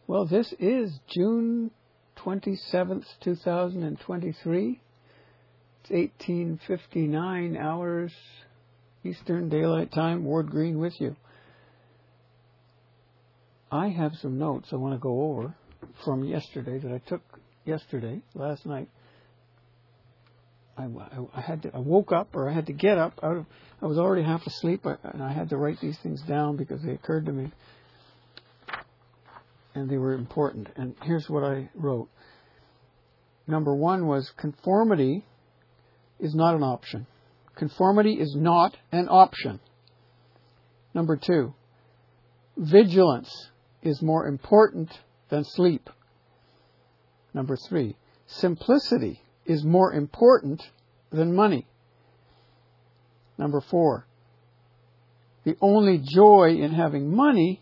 Well, this is June 27th, 2023. It's 18:59 hours Eastern Daylight Time. Ward Green with you. I have some notes I want to go over from yesterday that I took last night. I woke up, or I had to get up. I was already half asleep, and I had to write these things down because they occurred to me. And they were important. And here's what I wrote. Number one was conformity is not an option. Conformity is not an option. Number two, vigilance is more important than sleep. Number three, simplicity is more important than money. Number four, the only joy in having money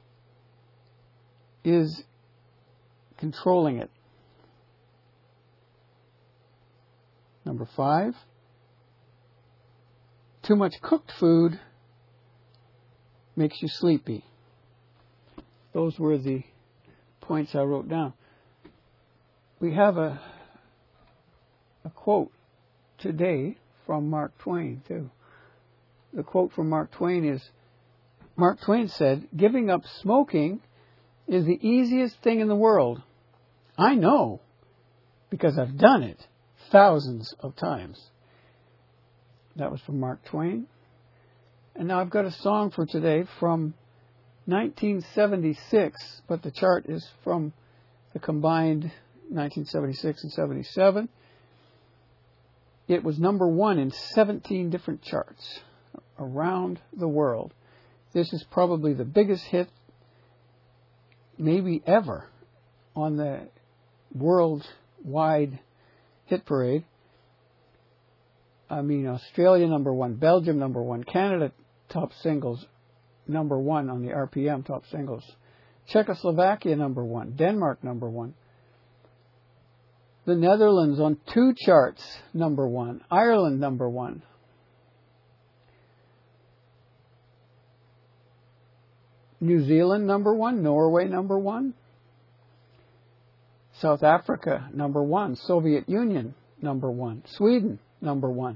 is controlling it. Number five, too much cooked food makes you sleepy. Those were the points I wrote down. We have a quote today from Mark Twain, too. The quote from Mark Twain is, Mark Twain said, "Giving up smoking is the easiest thing in the world. I know, because I've done it thousands of times." That was from Mark Twain. And now I've got a song for today from 1976, but the chart is from the combined 1976 and 77. It was number one in 17 different charts around the world. This is probably the biggest hit maybe ever on the worldwide hit parade. I mean, Australia number one, Belgium number one, Canada top singles number one on the RPM top singles, Czechoslovakia number one, Denmark number one, the Netherlands on 2 charts number one, Ireland number one, New Zealand number one, Norway number one, South Africa number one, Soviet Union number one, Sweden number one,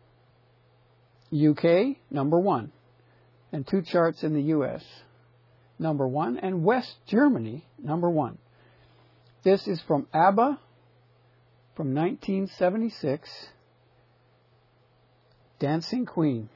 UK number one, and 2 charts in the US number one, and West Germany number one. This is from ABBA from 1976, Dancing Queen.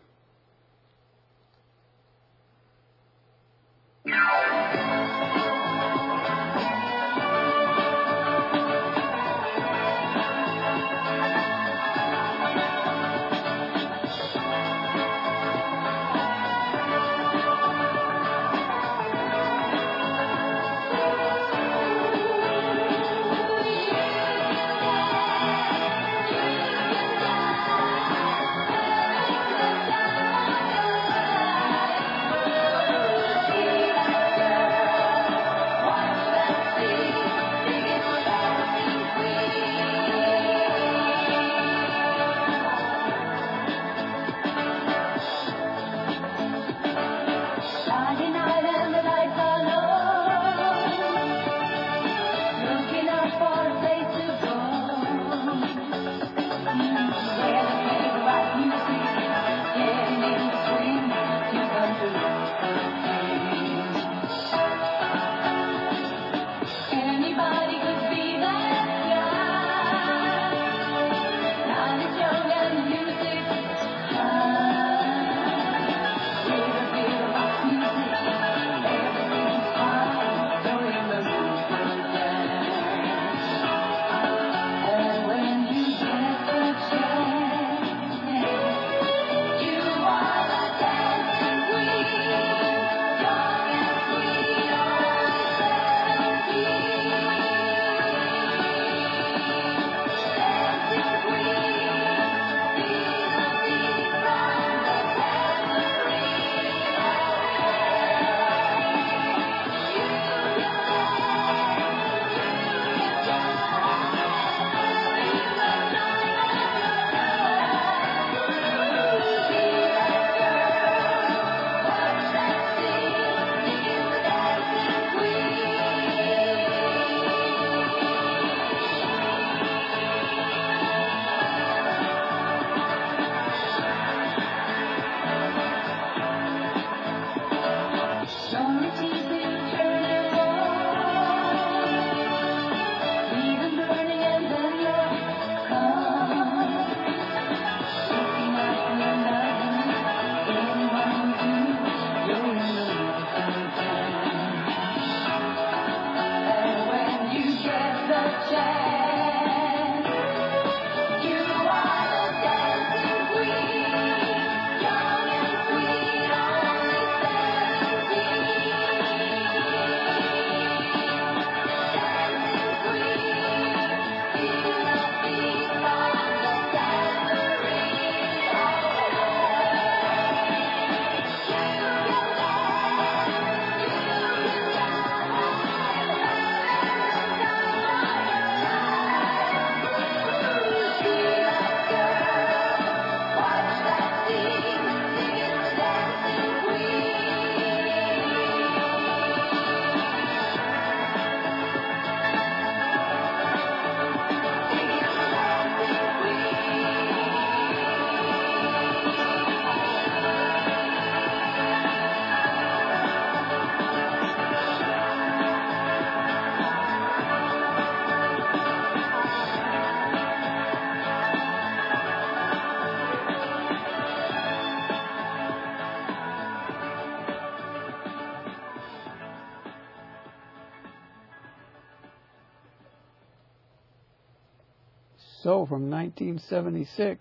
So from 1976,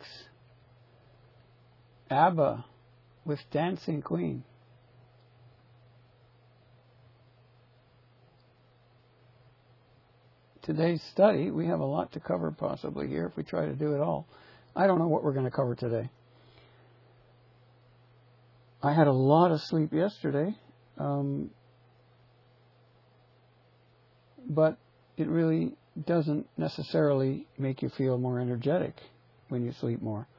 ABBA with Dancing Queen. Today's study, we have a lot to cover possibly here if we try to do it all. I don't know what we're going to cover today. I had a lot of sleep yesterday, but it really doesn't necessarily make you feel more energetic when you sleep more.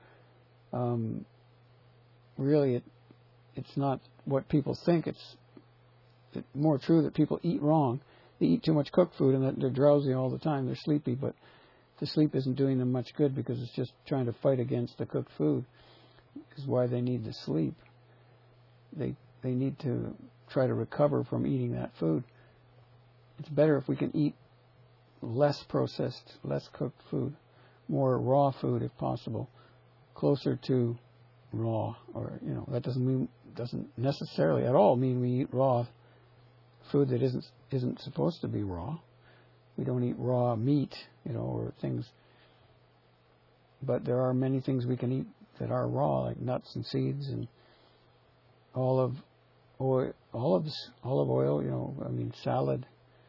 Really, it's not what people think. It's more true that people eat wrong. They eat too much cooked food and that they're drowsy all the time. They're sleepy, but the sleep isn't doing them much good because it's just trying to fight against the cooked food. Is why they need to sleep. They need to try to recover from eating that food. It's better if we can eat less processed, less cooked food, more raw food if possible, closer to raw. Or that doesn't necessarily at all mean we eat raw food that isn't supposed to be raw. We don't eat raw meat, or things. But there are many things we can eat that are raw, like nuts and seeds and olives, olive oil. Salad.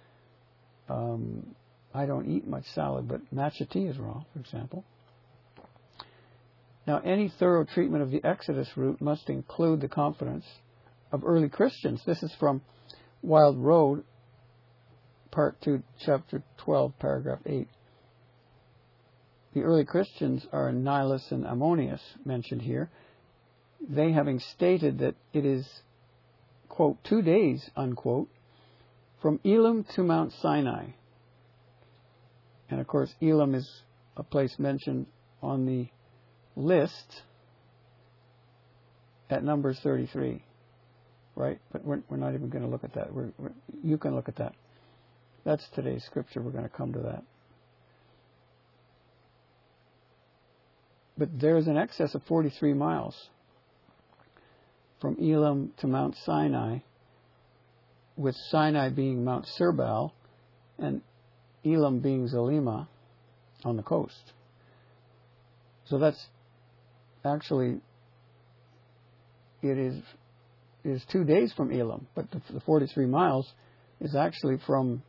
I don't eat much salad, but matcha tea is raw, for example. Now, any thorough treatment of the Exodus route must include the confidence of early Christians. This is from Wild Road, Part 2, Chapter 12, Paragraph 8. The early Christians are Nilus and Ammonius, mentioned here. They having stated that it is, quote, 2 days, unquote, from Elim to Mount Sinai. And of course, Elim is a place mentioned on the list at Numbers 33. Right? But we're not even going to look at that. You can look at that. That's today's scripture. We're going to come to that. But there's an excess of 43 miles from Elim to Mount Sinai, with Sinai being Mount Serbal and Elim being Zelima on the coast. So that's actually, it is 2 days from Elim, but the 43 miles is actually from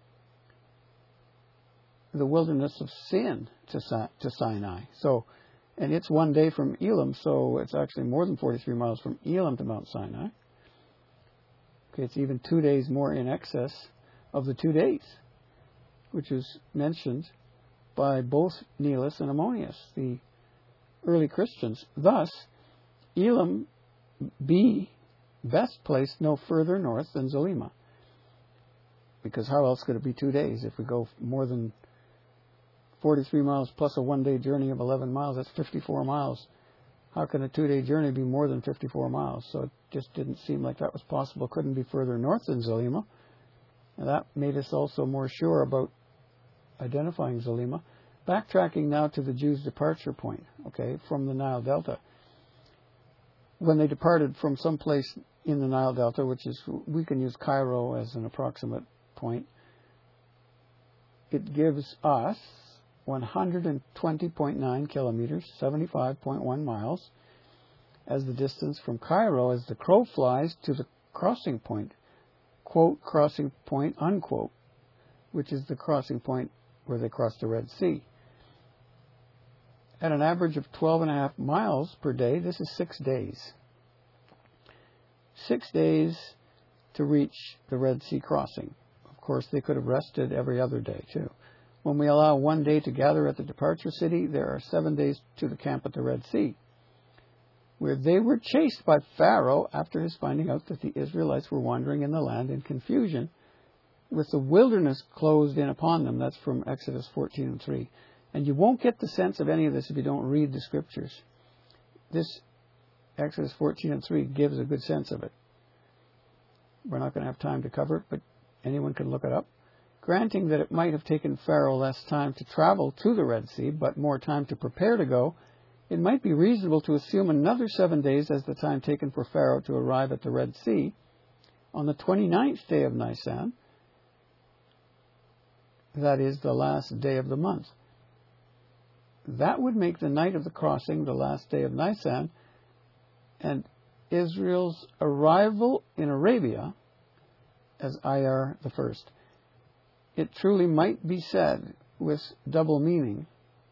the wilderness of Sin to Sinai. So, and it's 1 day from Elim, so it's actually more than 43 miles from Elim to Mount Sinai. Okay, it's even 2 days more in excess of the 2 days, which is mentioned by both Nilus and Ammonius, the early Christians. Thus, Elim be best placed no further north than Zelima. Because how else could it be 2 days? If we go more than 43 miles plus a 1 day journey of 11 miles, that's 54 miles. How can a 2 day journey be more than 54 miles? So it just didn't seem like that was possible. Couldn't be further north than Zelima. And that made us also more sure about identifying Zelima. Backtracking now to the Jews' departure point, okay, from the Nile Delta. When they departed from some place in the Nile Delta, which is, we can use Cairo as an approximate point, it gives us 120.9 kilometers, 75.1 miles, as the distance from Cairo as the crow flies to the crossing point, quote, crossing point, unquote, which is the crossing point where they cross the Red Sea. At an average of 12.5 miles per day, this is 6 days. 6 days to reach the Red Sea crossing. Of course, they could have rested every other day, too. When we allow 1 day to gather at the departure city, there are 7 days to the camp at the Red Sea, where they were chased by Pharaoh after his finding out that the Israelites were wandering in the land in confusion, with the wilderness closed in upon them. That's from Exodus 14:3. And you won't get the sense of any of this if you don't read the scriptures. This Exodus 14:3 gives a good sense of it. We're not going to have time to cover it, but anyone can look it up. Granting that it might have taken Pharaoh less time to travel to the Red Sea, but more time to prepare to go, it might be reasonable to assume another 7 days as the time taken for Pharaoh to arrive at the Red Sea on the 29th day of Nisan. That is the last day of the month. that would make the night of the crossing the last day of Nisan, and Israel's arrival in Arabia as Iyar the first. It truly might be said with double meaning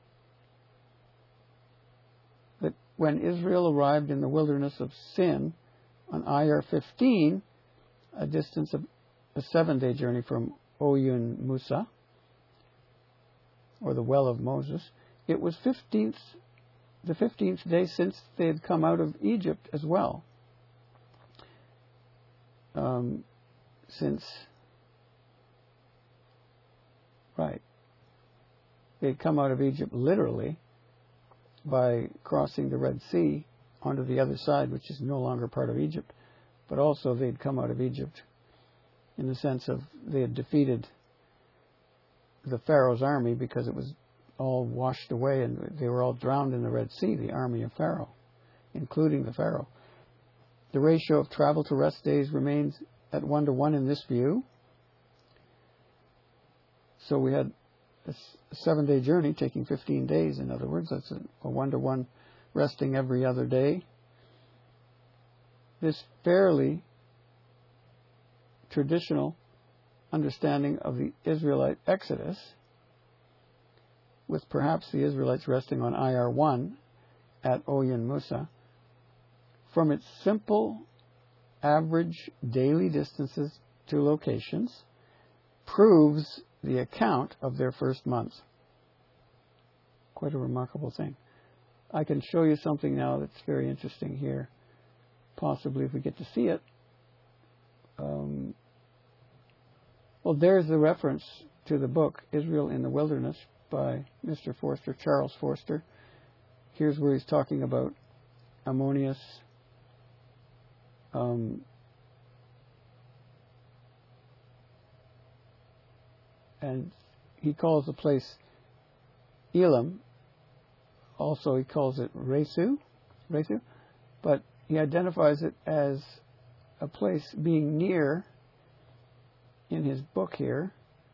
that when Israel arrived in the wilderness of Sin on Iyar 15, a distance of a 7-day journey from Oyun Musa, or the well of Moses, it was the 15th day since they had come out of Egypt as well. They had come out of Egypt literally by crossing the Red Sea onto the other side, which is no longer part of Egypt, but also they had come out of Egypt in the sense of they had defeated the Pharaoh's army because it was all washed away and they were all drowned in the Red Sea, the army of Pharaoh, including the Pharaoh. The ratio of travel to rest days remains at 1-to-1 in this view. So we had a 7-day journey taking 15 days, in other words. That's a 1-to-1 resting every other day. This fairly traditional understanding of the Israelite Exodus, with perhaps the Israelites resting on Iyar 1 at Oyun Musa, from its simple average daily distances to locations, proves the account of their first month. Quite a remarkable thing. I can show you something now that's very interesting here, possibly if we get to see it. Well, there's the reference to the book Israel in the Wilderness by Mr. Forster, Charles Forster. Here's where he's talking about Ammonius, and he calls the place Elam. Also, he calls it Resu, but he identifies it as a place being near, in his book here,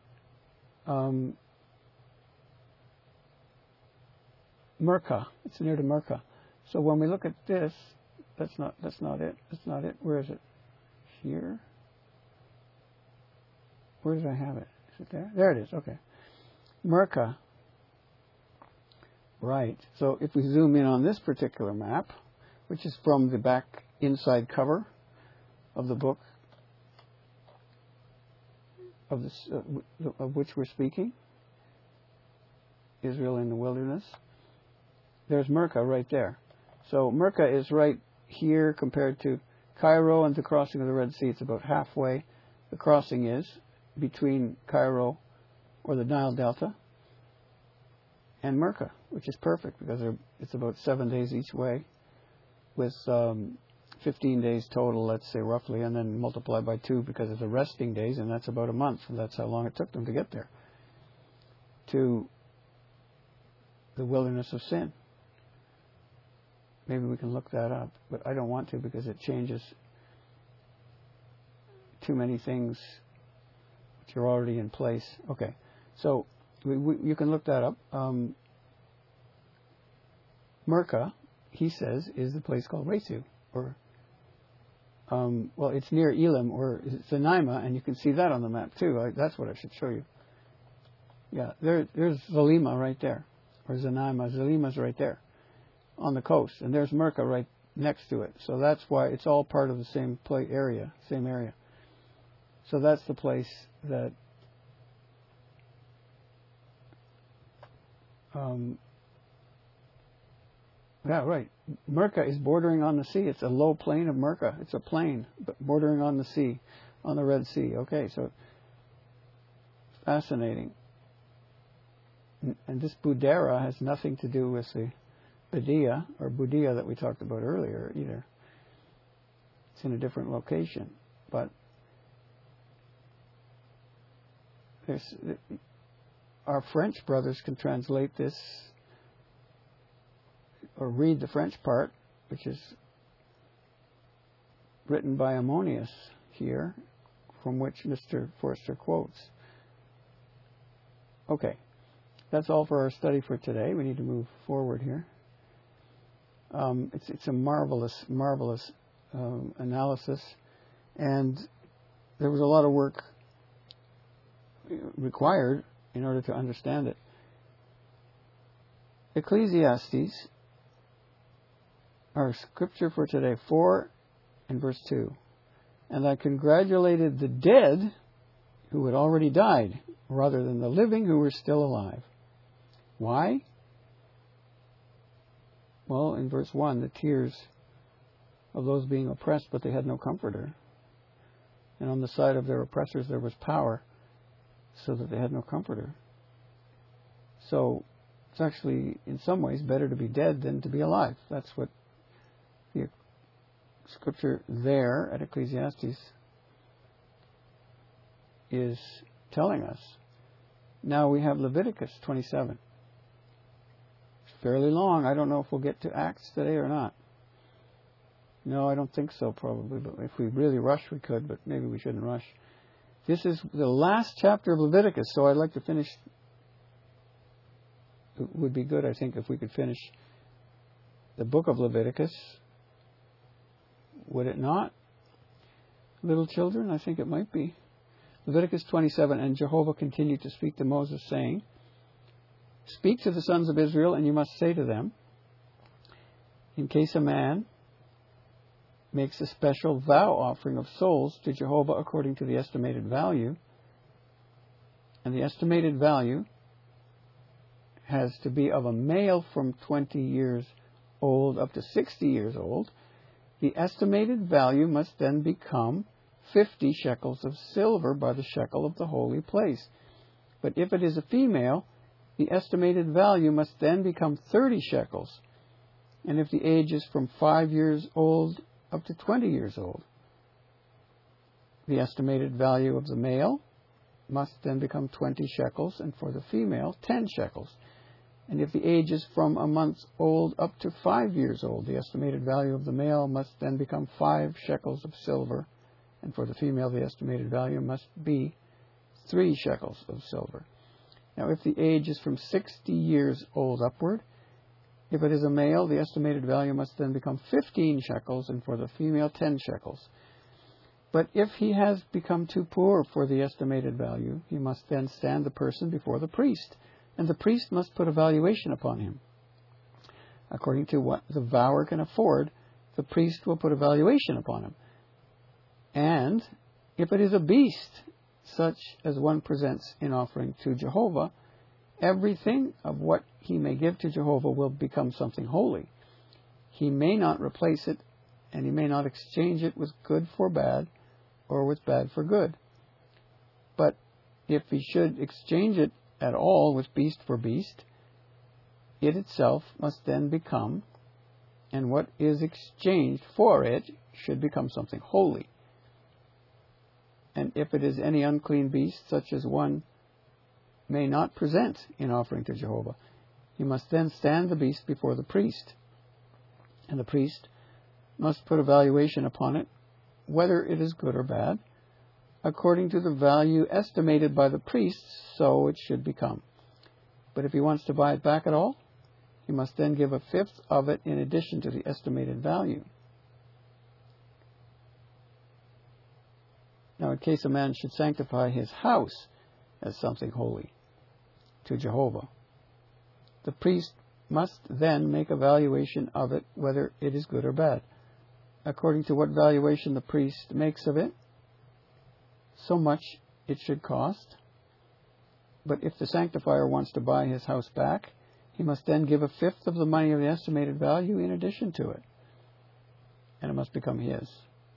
Merkah. It's near to Merkah. So when we look at this, that's not it. Where is it? Here? Where did I have it? Is it there? There it is. Okay. Merkah. Right. So if we zoom in on this particular map, which is from the back inside cover of the book of this, of which we're speaking, Israel in the Wilderness, there's Merkah right there. So Merkah is right here compared to Cairo and the crossing of the Red Sea. It's about halfway. The crossing is between Cairo or the Nile Delta and Merkah, which is perfect because it's about 7 days each way with 15 days total, let's say roughly, and then multiply by 2 because of the resting days, and that's about a month. And that's how long it took them to get there, to the wilderness of Sin. Maybe we can look that up, but I don't want to because it changes too many things which are already in place. Okay, so you can look that up. Merkah, he says, is the place called Resu, or well, it's near Elam or Zanaima, and you can see that on the map too. That's what I should show you. Yeah, there's Zalima right there, or Zanaima. Zalima's right there on the coast, and there's Merkah right next to it. So that's why it's all part of the same area. So that's the place that yeah, right. Merkah is bordering on the sea. It's a low plain of Merkah. It's a plain, but bordering on the sea, on the Red Sea. Okay, so fascinating. And this Budera has nothing to do with the Badia or Budia that we talked about earlier either. It's in a different location, but our French brothers can translate this or read the French part, which is written by Ammonius here, from which Mr. Forster quotes. Okay, that's all for our study for today. We need to move forward here. It's a marvelous analysis, and there was a lot of work required in order to understand it. Ecclesiastes, our scripture for today, 4 and verse 2. And I congratulated the dead who had already died, rather than the living who were still alive. Why? Well, in verse 1, the tears of those being oppressed, but they had no comforter. And on the side of their oppressors there was power, so that they had no comforter. So, it's actually, in some ways, better to be dead than to be alive. That's what the scripture there at Ecclesiastes is telling us. Now we have Leviticus 27. It's fairly long. I don't know if we'll get to Acts today or not. No, I don't think so, probably. But if we really rush, we could, but maybe we shouldn't rush. This is the last chapter of Leviticus, so I'd like to finish. It would be good, I think, if we could finish the book of Leviticus. Would it not? Little children, I think it might be. Leviticus 27, and Jehovah continued to speak to Moses, saying, Speak to the sons of Israel, and you must say to them, in case a man makes a special vow offering of souls to Jehovah according to the estimated value, and the estimated value has to be of a male from 20 years old up to 60 years old, the estimated value must then become 50 shekels of silver by the shekel of the holy place. But if it is a female, the estimated value must then become 30 shekels. And if the age is from 5 years old up to 20 years old, the estimated value of the male must then become 20 shekels, and for the female, 10 shekels. And if the age is from a month old up to 5 years old, the estimated value of the male must then become 5 shekels of silver, and for the female, the estimated value must be 3 shekels of silver. Now, if the age is from 60 years old upward, if it is a male, the estimated value must then become 15 shekels, and for the female, 10 shekels. But if he has become too poor for the estimated value, he must then stand the person before the priest, and the priest must put a valuation upon him. According to what the vower can afford, the priest will put a valuation upon him. And if it is a beast, such as one presents in offering to Jehovah, everything of what he may give to Jehovah will become something holy. He may not replace it, and he may not exchange it with good for bad, or with bad for good. But if he should exchange it at all with beast for beast, it itself must then become, and what is exchanged for it should become something holy. And if it is any unclean beast, such as one may not present in offering to Jehovah, he must then stand the beast before the priest. And the priest must put a valuation upon it, whether it is good or bad. According to the value estimated by the priest, so it should become. But if he wants to buy it back at all, he must then give a fifth of it in addition to the estimated value. Now, in case a man should sanctify his house as something holy to Jehovah, the priest must then make a valuation of it, whether it is good or bad. According to what valuation the priest makes of it, so much it should cost. But if the sanctifier wants to buy his house back, he must then give a fifth of the money of the estimated value in addition to it, and it must become his.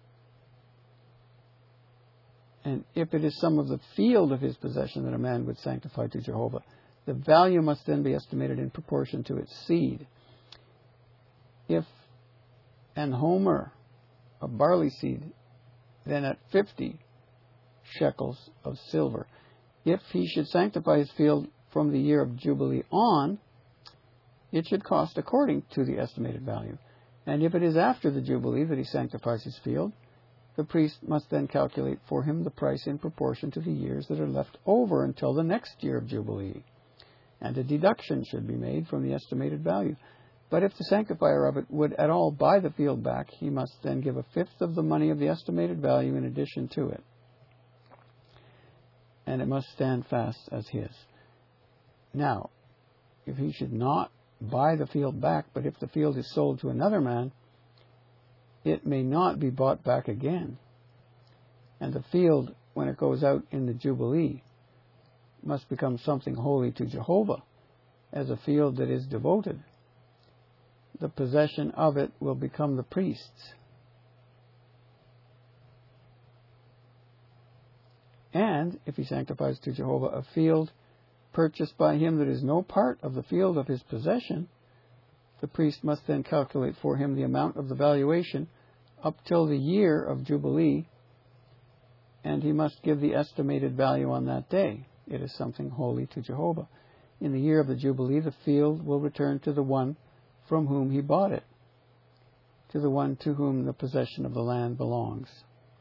And if it is some of the field of his possession that a man would sanctify to Jehovah, the value must then be estimated in proportion to its seed. If an homer of barley seed, then at 50 shekels of silver. If he should sanctify his field from the year of Jubilee on, it should cost according to the estimated value. And if it is after the Jubilee that he sanctifies his field, the priest must then calculate for him the price in proportion to the years that are left over until the next year of Jubilee. and a deduction should be made from the estimated value. But if the sanctifier of it would at all buy the field back, he must then give a fifth of the money of the estimated value in addition to it. And it must stand fast as his. Now, if he should not buy the field back, but if the field is sold to another man, it may not be bought back again. And the field, when it goes out in the Jubilee, must become something holy to Jehovah, as a field that is devoted. The possession of it will become the priest's. And if he sanctifies to Jehovah a field purchased by him that is no part of the field of his possession, the priest must then calculate for him the amount of the valuation up till the year of Jubilee, and he must give the estimated value on that day. It is something holy to Jehovah. In the year of the Jubilee, the field will return to the one from whom he bought it, to the one to whom the possession of the land belongs.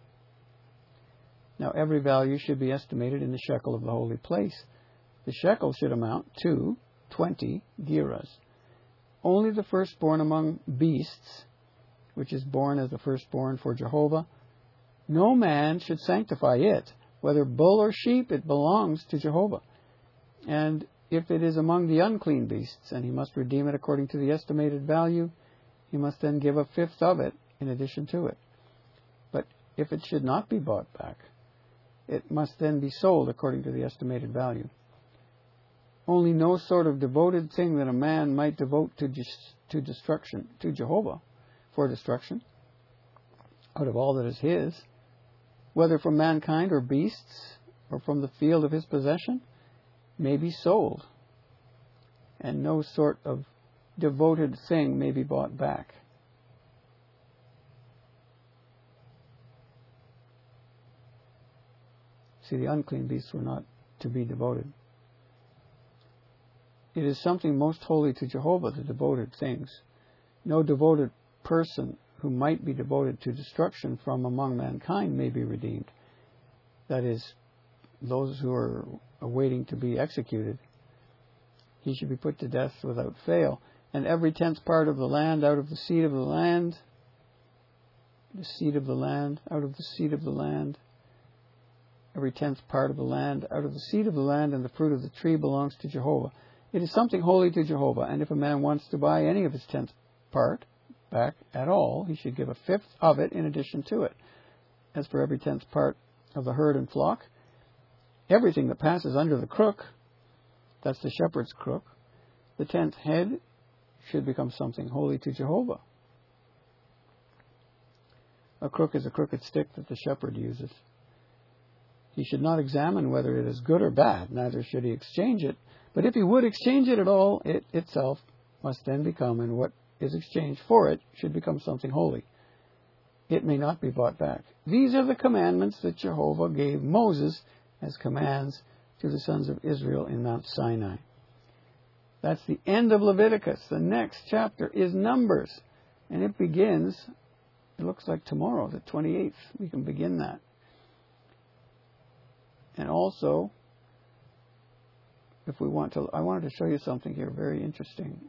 Now, every value should be estimated in the shekel of the holy place. The shekel should amount to 20 gerahs. Only the firstborn among beasts, which is born as the firstborn for Jehovah, no man should sanctify it. Whether bull or sheep, it belongs to Jehovah. And if it is among the unclean beasts, and he must redeem it according to the estimated value, he must then give a fifth of it in addition to it. But if it should not be bought back, it must then be sold according to the estimated value. Only no sort of devoted thing that a man might devote to destruction, to Jehovah, for destruction, out of all that is his, whether from mankind or beasts, or from the field of his possession, may be sold, and no sort of devoted thing may be bought back. See, the unclean beasts were not to be devoted. It is something most holy to Jehovah, the devoted things. No devoted person who might be devoted to destruction from among mankind may be redeemed. That is, those who are awaiting to be executed. He should be put to death without fail. And every 10th part of the land out of the seed of the land, out of the seed of the land, every 10th part of the land out of the seed of the land and the fruit of the tree belongs to Jehovah. It is something holy to Jehovah, and if a man wants to buy any of his 10th part back at all, he should give a fifth of it in addition to it. As for every 10th part of the herd and flock, everything that passes under the crook, that's the shepherd's crook, the 10th head should become something holy to Jehovah. A crook is a crooked stick that the shepherd uses. He should not examine whether it is good or bad, neither should he exchange it. But if he would exchange it at all, it itself must then become, and what is exchanged for it should become something holy. It may not be bought back. These are the commandments that Jehovah gave Moses as commands to the sons of Israel in Mount Sinai. That's the end of Leviticus. The next chapter is Numbers. And it begins, it looks like tomorrow, the 28th. We can begin that. And also, if we want to, I wanted to show you something here very interesting.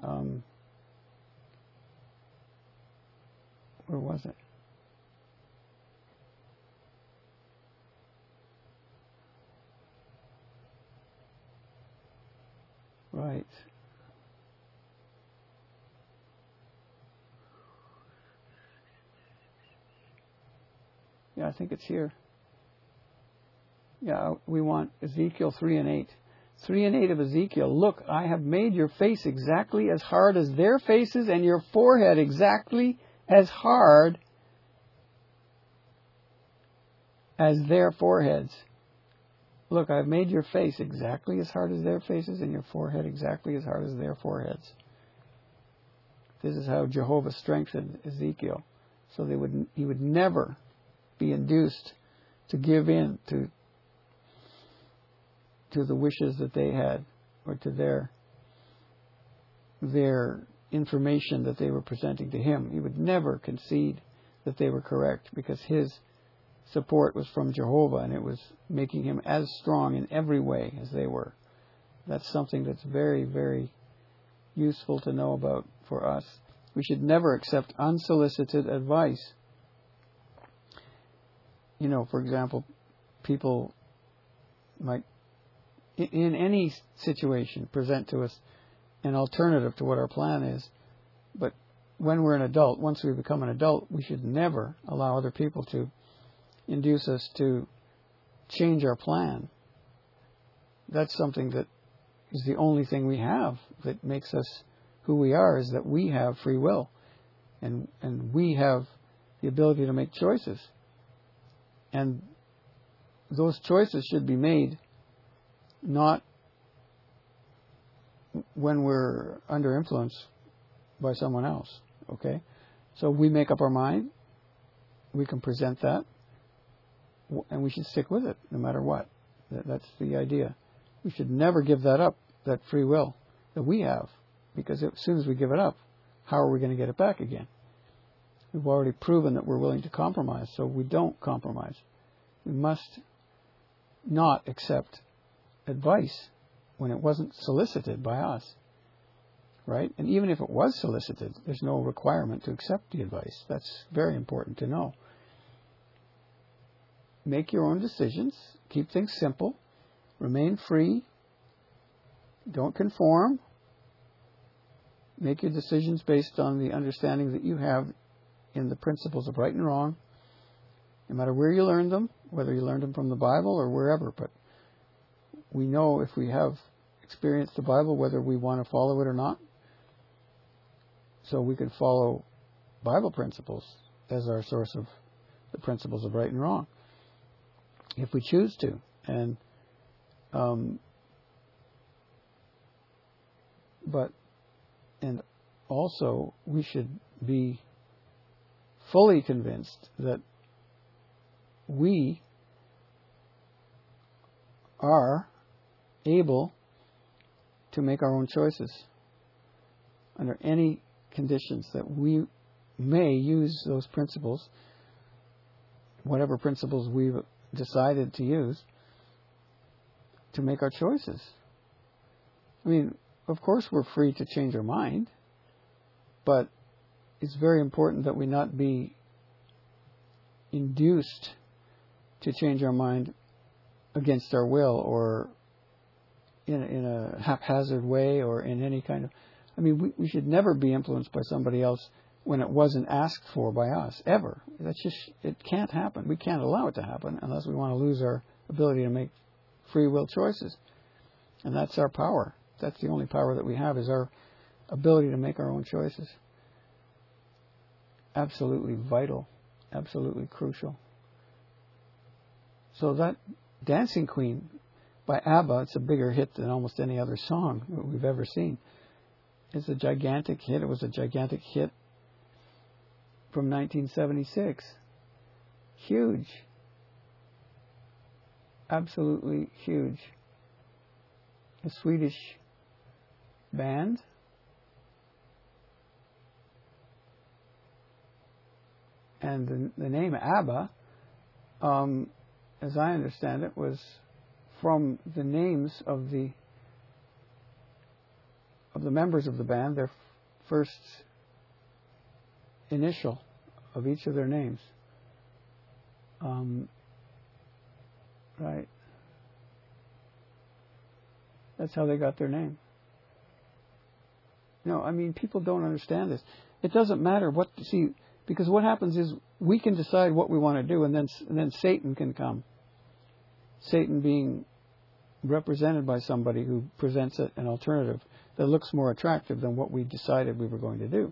Where was it? Right. Yeah, I think it's here. Yeah, we want Ezekiel 3 and 8. 3 and 8 of Ezekiel. Look, I have made your face exactly as hard as their faces, and your forehead exactly as hard as their foreheads. Look, I've made your face exactly as hard as their faces, and your forehead exactly as hard as their foreheads. This is how Jehovah strengthened Ezekiel, so he would never be induced to give in to the wishes that they had, or to their information that they were presenting to him. He would never concede that they were correct, because his support was from Jehovah, and it was making him as strong in every way as they were. That's something that's very, very useful to know about for us. We should never accept unsolicited advice. You know, for example, people might, in any situation, present to us an alternative to what our plan is. But when we're an adult, once we become an adult, we should never allow other people to induce us to change our plan. That's something that is the only thing we have that makes us who we are, is that we have free will. And we have the ability to make choices. And those choices should be made not when we're under influence by someone else. Okay? So we make up our mind. We can present that. And we should stick with it no matter what. That's the idea. We should never give that up, that free will that we have. Because as soon as we give it up, how are we going to get it back again? We've already proven that we're willing to compromise, so we don't compromise. We must not accept advice when it wasn't solicited by us. Right? And even if it was solicited, there's no requirement to accept the advice. That's very important to know. Make your own decisions. Keep things simple. Remain free. Don't conform. Make your decisions based on the understanding that you have in the principles of right and wrong, no matter where you learned them, whether you learned them from the Bible or wherever. But we know if we have experienced the Bible, whether we want to follow it or not. So we can follow Bible principles as our source of the principles of right and wrong, if we choose to. And also we should be fully convinced that we are able to make our own choices under any conditions, that we may use those principles, whatever principles we've decided to use, to make our choices. I mean, of course we're free to change our mind, but it's very important that we not be induced to change our mind against our will, or in a haphazard way, or in any kind of... I mean, we should never be influenced by somebody else when it wasn't asked for by us, ever. That's just, it can't happen. We can't allow it to happen unless we want to lose our ability to make free will choices. And that's our power. That's the only power that we have, is our ability to make our own choices. Absolutely vital. Absolutely crucial. So that Dancing Queen by ABBA, it's a bigger hit than almost any other song that we've ever seen. It's a gigantic hit. It was a gigantic hit from 1976. Huge. Absolutely huge. A Swedish band. And the name ABBA, as I understand it, was from the names of the members of the band, their first initial of each of their names. Right. That's how they got their name. No, I mean, people don't understand this. It doesn't matter what... See, because what happens is we can decide what we want to do, and then Satan can come. Satan being represented by somebody who presents an alternative that looks more attractive than what we decided we were going to do.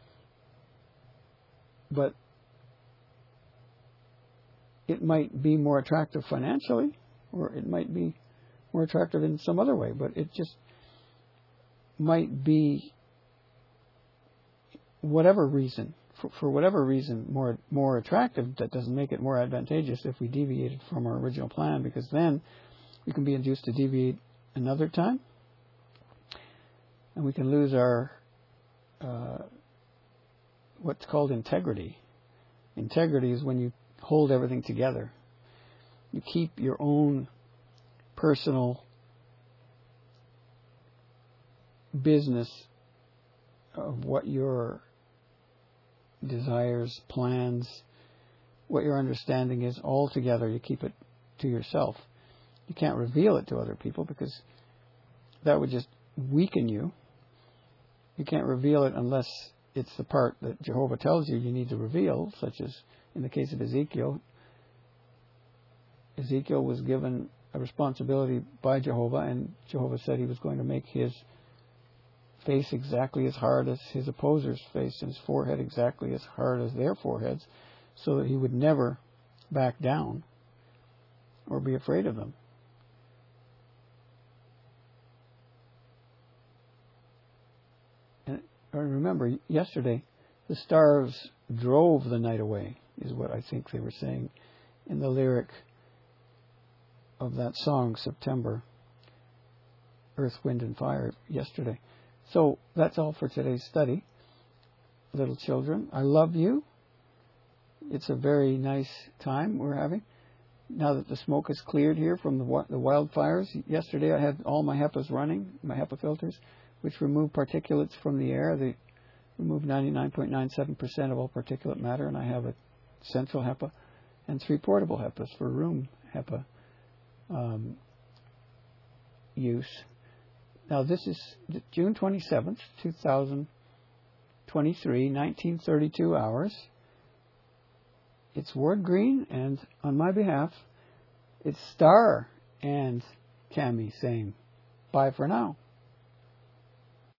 But it might be more attractive financially, or it might be more attractive in some other way, but it just might be whatever reason, for whatever reason, more attractive. That doesn't make it more advantageous if we deviated from our original plan, because then we can be induced to deviate another time, and we can lose our what's called integrity. Integrity is when you hold everything together. You keep your own personal business of what your desires, plans, what your understanding is all together. You keep it to yourself. You can't reveal it to other people because that would just weaken you. You can't reveal it unless it's the part that Jehovah tells you need to reveal, such as in the case of Ezekiel. Ezekiel was given a responsibility by Jehovah, and Jehovah said he was going to make his face exactly as hard as his opposer's face and his forehead exactly as hard as their foreheads, so that he would never back down or be afraid of them. And I remember yesterday, the stars drove the night away, is what I think they were saying in the lyric of that song, September, Earth, Wind, and Fire, yesterday. So that's all for today's study. Little children, I love you. It's a very nice time we're having. Now that the smoke is cleared here from the wildfires, yesterday I had all my HEPAs running, my HEPA filters, which remove particulates from the air. They remove 99.97% of all particulate matter, and I have a central HEPA and 3 portable HEPAs for room HEPA use. Now this is June 27th, 2023, 1932 hours. It's Ward Green, and on my behalf, it's Star and Cami saying bye for now.